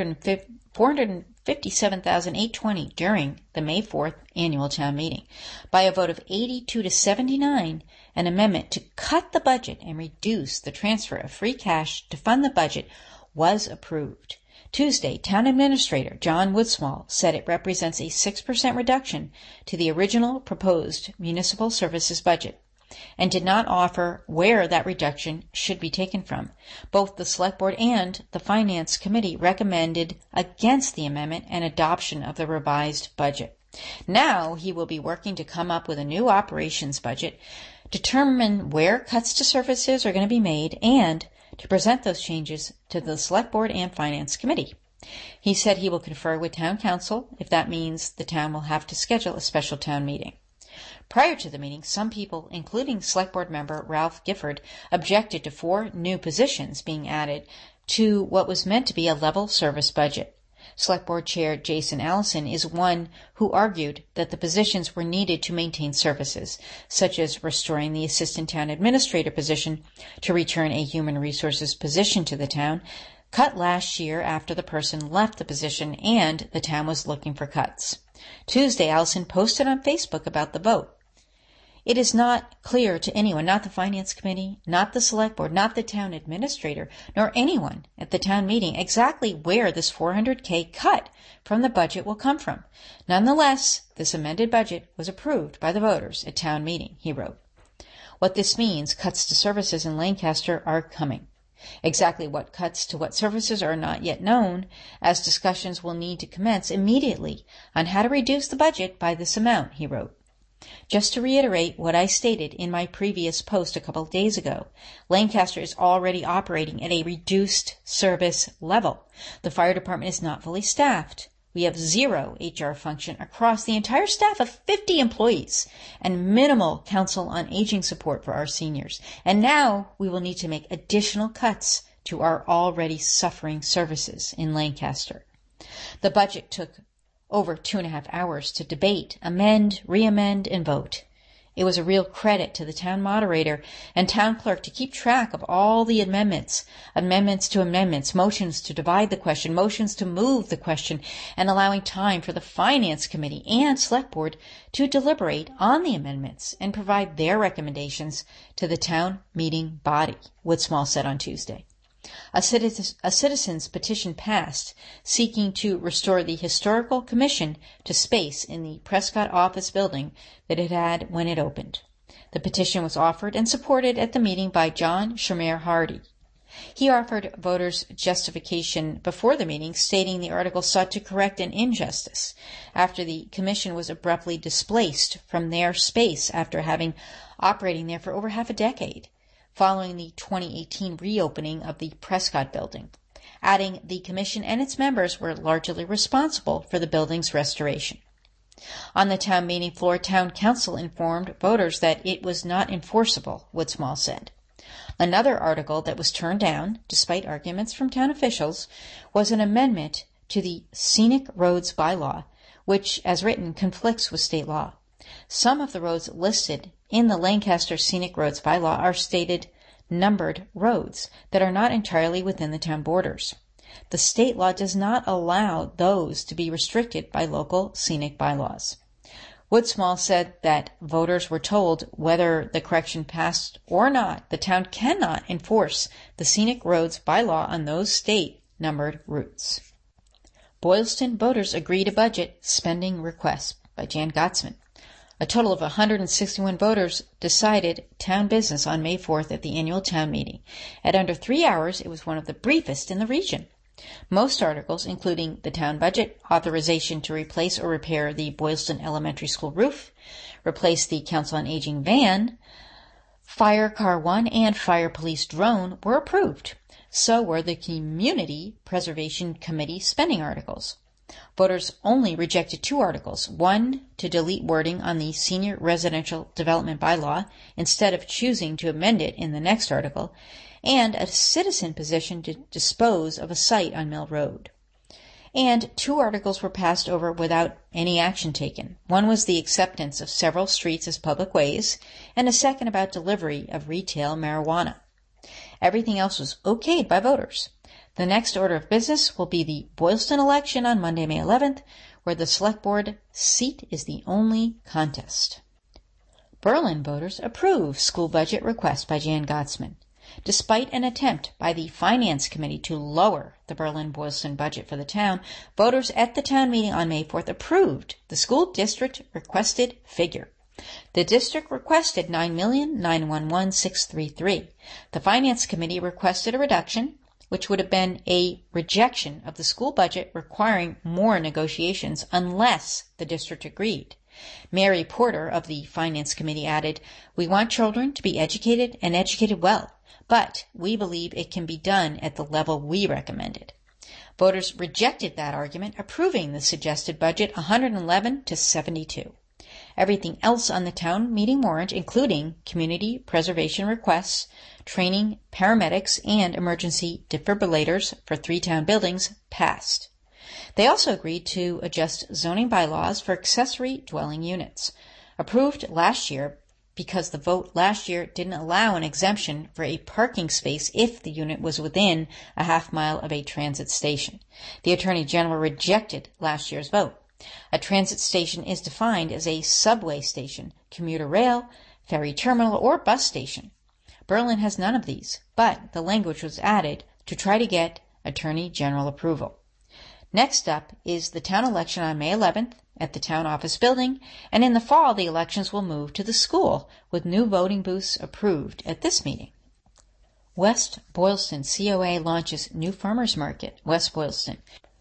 $457,820 during the May 4th annual town meeting. By a vote of 82 to 79, an amendment to cut the budget and reduce the transfer of free cash to fund the budget was approved. Tuesday, Town Administrator John Woodsmall said it represents a 6% reduction to the original proposed municipal services budget, and did not offer where that reduction should be taken from. Both the Select Board and the Finance Committee recommended against the amendment and adoption of the revised budget. Now he will be working to come up with a new operations budget, determine where cuts to services are going to be made, and to present those changes to the Select Board and Finance Committee. He said he will confer with Town Council if that means the town will have to schedule a special town meeting. Prior to the meeting, some people, including Select Board member Ralph Gifford, objected to 4 new positions being added to what was meant to be a level service budget. Select Board Chair Jason Allison is one who argued that the positions were needed to maintain services, such as restoring the Assistant Town Administrator position to return a Human Resources position to the town, cut last year after the person left the position and the town was looking for cuts. Tuesday, Allison posted on Facebook about the vote. It is not clear to anyone, not the Finance Committee, not the Select Board, not the Town Administrator, nor anyone at the town meeting exactly where this $400K cut from the budget will come from. Nonetheless, this amended budget was approved by the voters at town meeting, he wrote. What this means, cuts to services in Lancaster are coming. Exactly what cuts to what services are not yet known, as discussions will need to commence immediately on how to reduce the budget by this amount, he wrote. Just to reiterate what I stated in my previous post a couple of days ago, Lancaster is already operating at a reduced service level. The fire department is not fully staffed. We have zero HR function across the entire staff of 50 employees and minimal council on aging support for our seniors. And now we will need to make additional cuts to our already suffering services in Lancaster. The budget took over 2.5 hours to debate, amend, re-amend, and vote. It was a real credit to the town moderator and town clerk to keep track of all the amendments to amendments, motions to divide the question, motions to move the question, and allowing time for the Finance Committee and Select Board to deliberate on the amendments and provide their recommendations to the town meeting body, Wood Small said on Tuesday. A citizen's petition passed seeking to restore the Historical Commission to space in the Prescott office building that it had when it opened. The petition was offered and supported at the meeting by John Schumer Hardy. He offered voters justification before the meeting, stating the article sought to correct an injustice after the commission was abruptly displaced from their space after having operating there for over half a decade, following the 2018 reopening of the Prescott building, adding the commission and its members were largely responsible for the building's restoration. On the town meeting floor, town council informed voters that it was not enforceable, Wood Small said. Another article that was turned down, despite arguments from town officials, was an amendment to the Scenic Roads Bylaw, which, as written, conflicts with state law. Some of the roads listed in the Lancaster Scenic Roads Bylaw are stated numbered roads that are not entirely within the town borders. The state law does not allow those to be restricted by local scenic bylaws. Wood Small said that voters were told whether the correction passed or not, the town cannot enforce the Scenic Roads Bylaw on those state-numbered routes. Boylston voters agree to budget spending request by Jan Gottsman. A total of 161 voters decided town business on May 4th at the annual town meeting. At under 3 hours, it was one of the briefest in the region. Most articles, including the town budget, authorization to replace or repair the Boylston Elementary School roof, replace the Council on Aging van, Fire Car 1, and Fire Police drone, were approved. So were the Community Preservation Committee spending articles. Voters only rejected 2 articles, one to delete wording on the Senior Residential Development Bylaw instead of choosing to amend it in the next article, and a citizen petition to dispose of a site on Mill Road. And 2 articles were passed over without any action taken. One was the acceptance of several streets as public ways, and a second about delivery of retail marijuana. Everything else was okayed by voters. The next order of business will be the Boylston election on Monday, May 11th, where the Select Board seat is the only contest. Berlin voters approve school budget request by Jan Gottsman. Despite an attempt by the Finance Committee to lower the Berlin-Boylston budget for the town, voters at the town meeting on May 4th approved the school district requested figure. The district requested $9,911,633. The Finance Committee requested a reduction, which would have been a rejection of the school budget requiring more negotiations unless the district agreed. Mary Porter of the Finance Committee added, "We want children to be educated and educated well, but we believe it can be done at the level we recommended." Voters rejected that argument, approving the suggested budget 111 to 72. Everything else on the town meeting warrant, including community preservation requests, training paramedics, and emergency defibrillators for 3 town buildings, passed. They also agreed to adjust zoning bylaws for accessory dwelling units, approved last year because the vote last year didn't allow an exemption for a parking space if the unit was within a half-mile of a transit station. The Attorney General rejected last year's vote. A transit station is defined as a subway station, commuter rail, ferry terminal, or bus station. Berlin has none of these, but the language was added to try to get Attorney General approval. Next up is the town election on May 11th at the town office building, and in the fall the elections will move to the school, with new voting booths approved at this meeting. West Boylston COA launches new farmers market, West Boylston.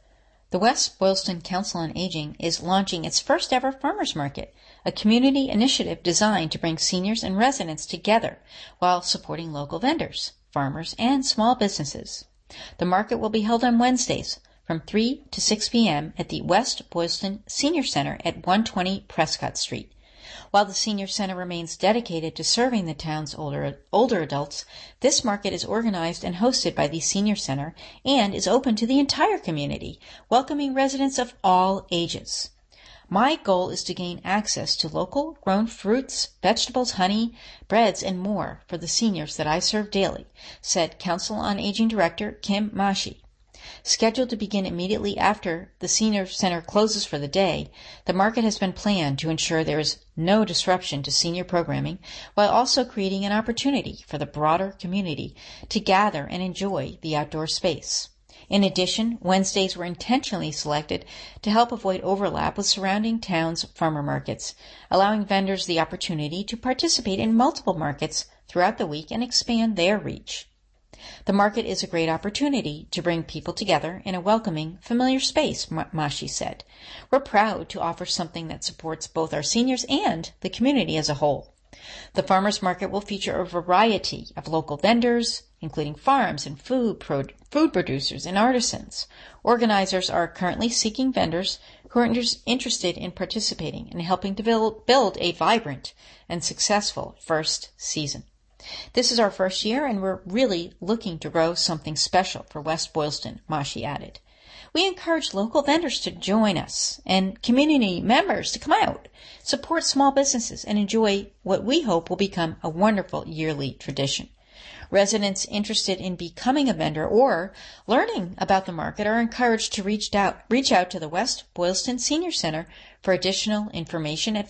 The West Boylston Council on Aging is launching its first ever farmers market, a community initiative designed to bring seniors and residents together while supporting local vendors, farmers, and small businesses. The market will be held on Wednesdays from 3 to 6 p.m. at the West Boylston Senior Center at 120 Prescott Street. While the Senior Center remains dedicated to serving the town's older adults, this market is organized and hosted by the Senior Center and is open to the entire community, welcoming residents of all ages. My goal is to gain access to local grown fruits, vegetables, honey, breads, and more for the seniors that I serve daily, said Council on Aging Director Kim Mashi. Scheduled to begin immediately after the Senior Center closes for the day, the market has been planned to ensure there is no disruption to senior programming, while also creating an opportunity for the broader community to gather and enjoy the outdoor space. In addition, Wednesdays were intentionally selected to help avoid overlap with surrounding towns' farmer markets, allowing vendors the opportunity to participate in multiple markets throughout the week and expand their reach. The market is a great opportunity to bring people together in a welcoming, familiar space, Mashi said. We're proud to offer something that supports both our seniors and the community as a whole. The farmers market will feature a variety of local vendors, including farms and food producers and artisans. Organizers are currently seeking vendors who are interested in participating and helping to build a vibrant and successful first season. This is our first year, and we're really looking to grow something special for West Boylston, Mashi added. We encourage local vendors to join us and community members to come out, support small businesses, and enjoy what we hope will become a wonderful yearly tradition. Residents interested in becoming a vendor or learning about the market are encouraged to reach out to the West Boylston Senior Center for additional information at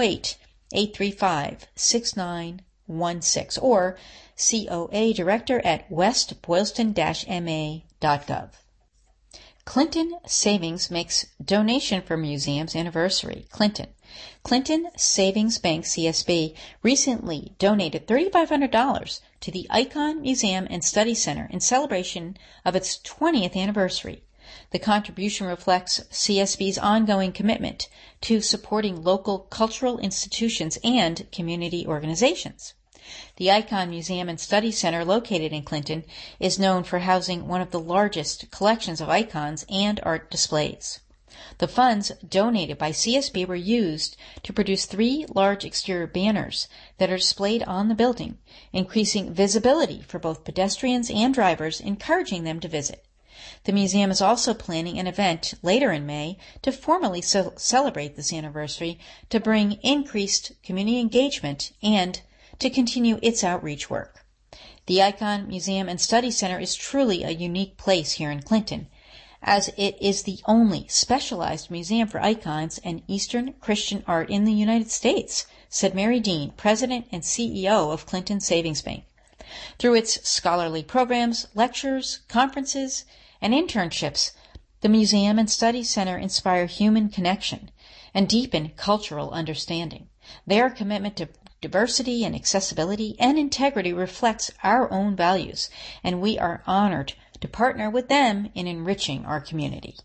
508-835-6916 or COA Director at westboylston-ma.gov. Clinton Savings makes donation for museum's anniversary. Clinton Savings Bank, CSB, recently donated $3,500 to the Icon Museum and Study Center in celebration of its 20th anniversary. The contribution reflects CSB's ongoing commitment to supporting local cultural institutions and community organizations. The Icon Museum and Study Center, located in Clinton, is known for housing one of the largest collections of icons and art displays. The funds donated by CSB were used to produce 3 large exterior banners that are displayed on the building, increasing visibility for both pedestrians and drivers, encouraging them to visit. The museum is also planning an event later in May to formally celebrate this anniversary to bring increased community engagement and to continue its outreach work. The Icon Museum and Study Center is truly a unique place here in Clinton, as it is the only specialized museum for icons and Eastern Christian art in the United States, said Mary Dean, President and CEO of Clinton Savings Bank. Through its scholarly programs, lectures, conferences, and internships, the Museum and Study Center inspire human connection and deepen cultural understanding. Their commitment to diversity and accessibility and integrity reflects our own values, and we are honored to partner with them in enriching our community.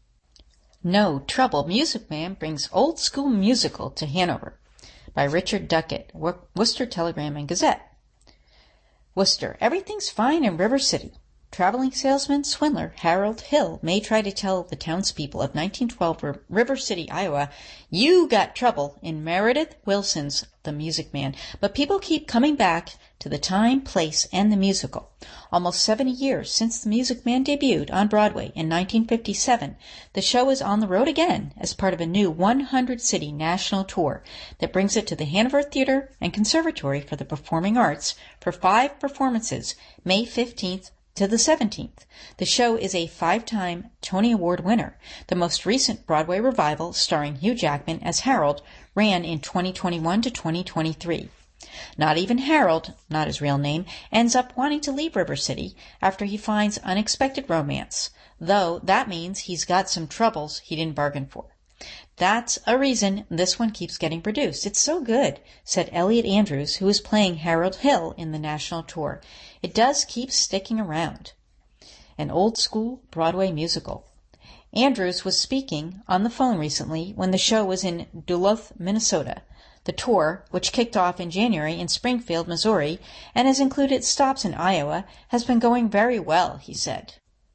No Trouble Music Man brings old school musical to Hanover, by Richard Duckett, Worcester Telegram and Gazette. Worcester, everything's fine in River City. Traveling salesman swindler Harold Hill may try to tell the townspeople of 1912 River City, Iowa, you got trouble in Meredith Willson's The Music Man, but people keep coming back to the time, place, and the musical. Almost 70 years since The Music Man debuted on Broadway in 1957, the show is on the road again as part of a new 100-city national tour that brings it to the Hanover Theater and Conservatory for the Performing Arts for 5 performances, May 15th to the 17th. The show is a 5-time Tony Award winner. The most recent Broadway revival, starring Hugh Jackman as Harold, ran in 2021 to 2023. Not even Harold, not his real name, ends up wanting to leave River City after he finds unexpected romance, though that means he's got some troubles he didn't bargain for. That's a reason this one keeps getting produced. It's so good, said Elliot Andrews, who is playing Harold Hill in the national tour. It does keep sticking around. An old school Broadway musical. Andrews was speaking on the phone recently when the show was in Duluth, Minnesota. The tour, which kicked off in January in Springfield, Missouri, and has included stops in Iowa, has been going very well, he said.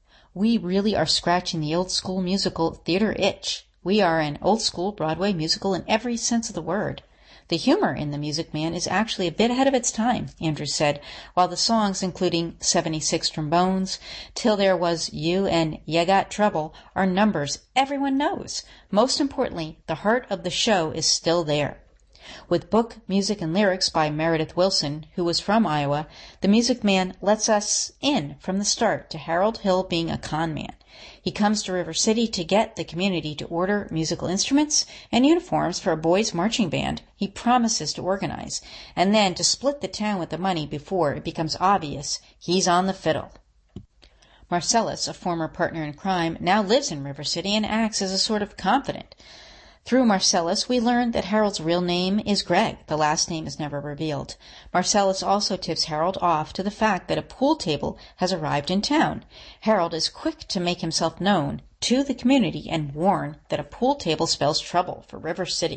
We really are scratching the old-school musical theater itch. We are an old-school Broadway musical in every sense of the word. The humor in The Music Man is actually a bit ahead of its time, Andrews said, while the songs, including 76 Trombones, Till There Was You, and Ya Got Trouble, are numbers everyone knows. Most importantly, the heart of the show is still there. With book, music, and lyrics by Meredith Willson, who was from Iowa, The Music Man lets us in from the start to Harold Hill being a con man. He comes to River City to get the community to order musical instruments and uniforms for a boys' marching band he promises to organize, and then to split the town with the money before it becomes obvious he's on the fiddle. Marcellus, a former partner in crime, now lives in River City and acts as a sort of confidant. Through Marcellus, we learned that Harold's real name is Greg. The last name is never revealed. Marcellus also tips Harold off to the fact that a pool table has arrived in town. Harold is quick to make himself known to the community and warn that a pool table spells trouble for River City.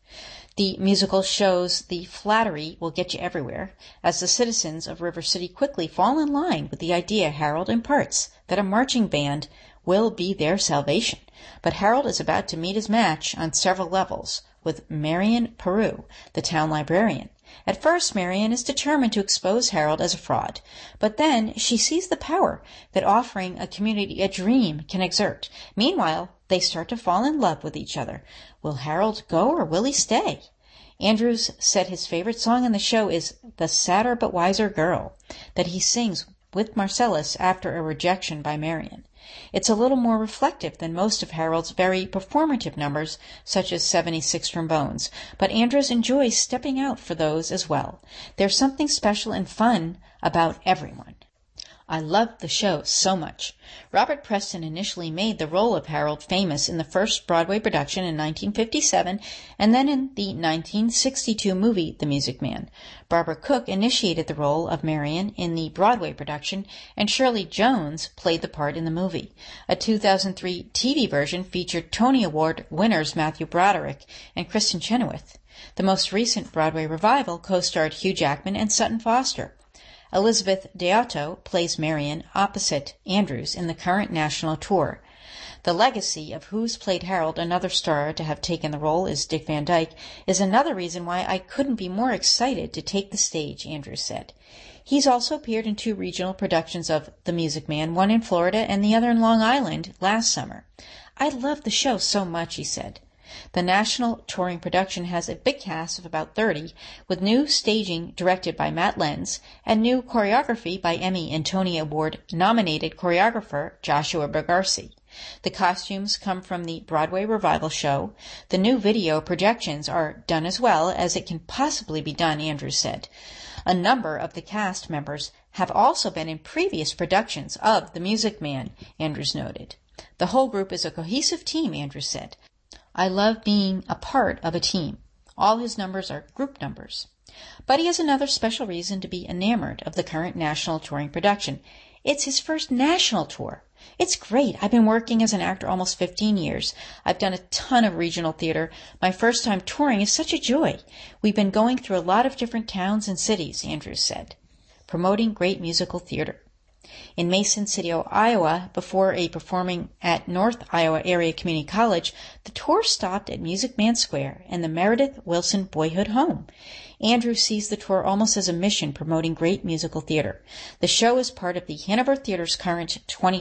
The musical shows the flattery will get you everywhere, as the citizens of River City quickly fall in line with the idea Harold imparts that a marching band will be their salvation. But Harold is about to meet his match on several levels with Marion Peru, the town librarian. At first, Marion is determined to expose Harold as a fraud, but then she sees the power that offering a community a dream can exert. Meanwhile, they start to fall in love with each other. Will Harold go or will he stay? Andrews said his favorite song in the show is The Sadder But Wiser Girl, that he sings with Marcellus after a rejection by Marion. It's a little more reflective than most of Harold's very performative numbers, such as 76 Trombones, but Andrews enjoys stepping out for those as well. There's something special and fun about everyone. I loved the show so much. Robert Preston initially made the role of Harold famous in the first Broadway production in 1957 and then in the 1962 movie The Music Man. Barbara Cook initiated the role of Marion in the Broadway production, and Shirley Jones played the part in the movie. A 2003 TV version featured Tony Award winners Matthew Broderick and Kristen Chenoweth. The most recent Broadway revival co-starred Hugh Jackman and Sutton Foster. Elizabeth Deoto plays Marion opposite Andrews in the current national tour. The legacy of who's played Harold, another star to have taken the role is Dick Van Dyke, is another reason why I couldn't be more excited to take the stage, Andrews said. He's also appeared in 2 regional productions of The Music Man, one in Florida and the other in Long Island, last summer. I love the show so much, he said. The national touring production has a big cast of about 30, with new staging directed by Matt Lenz and new choreography by Emmy and Tony Award-nominated choreographer Joshua Bergarsi. The costumes come from the Broadway revival show. The new video projections are done as well as it can possibly be done, Andrews said. A number of the cast members have also been in previous productions of The Music Man, Andrews noted. The whole group is a cohesive team, Andrews said. I love being a part of a team. All his numbers are group numbers. But he has another special reason to be enamored of the current national touring production. It's his first national tour. It's great. I've been working as an actor almost 15 years. I've done a ton of regional theater. My first time touring is such a joy. We've been going through a lot of different towns and cities, Andrews said, promoting great musical theater. In Mason City, Iowa, before performing at North Iowa Area Community College, the tour stopped at Music Man Square and the Meredith Willson Boyhood Home. Andrews sees the tour almost as a mission promoting great musical theater. The show is part of the Hanover Theater's current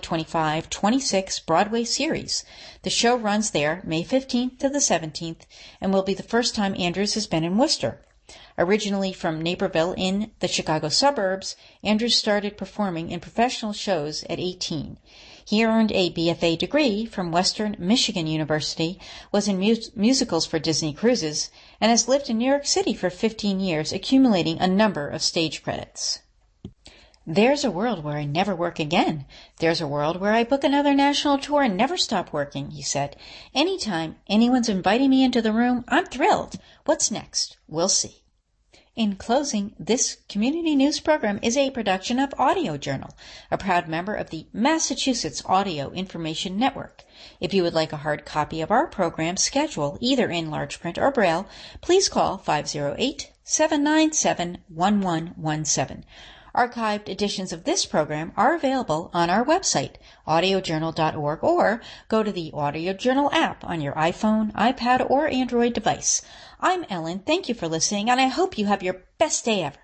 2025-26 Broadway series. The show runs there May 15th to the 17th and will be the first time Andrews has been in Worcester. Originally from Naperville in the Chicago suburbs, Andrews started performing in professional shows at 18. He earned a BFA degree from Western Michigan University, was in musicals for Disney Cruises, and has lived in New York City for 15 years, accumulating a number of stage credits. There's a world where I never work again. There's a world where I book another national tour and never stop working, he said. Anytime anyone's inviting me into the room, I'm thrilled. What's next? We'll see. In closing, this community news program is a production of Audio Journal, a proud member of the Massachusetts Audio Information Network. If you would like a hard copy of our program schedule, either in large print or Braille, please call 508-797-1117. Archived editions of this program are available on our website, audiojournal.org, or go to the Audio Journal app on your iPhone, iPad, or Android device. I'm Ellen. Thank you for listening, and I hope you have your best day ever.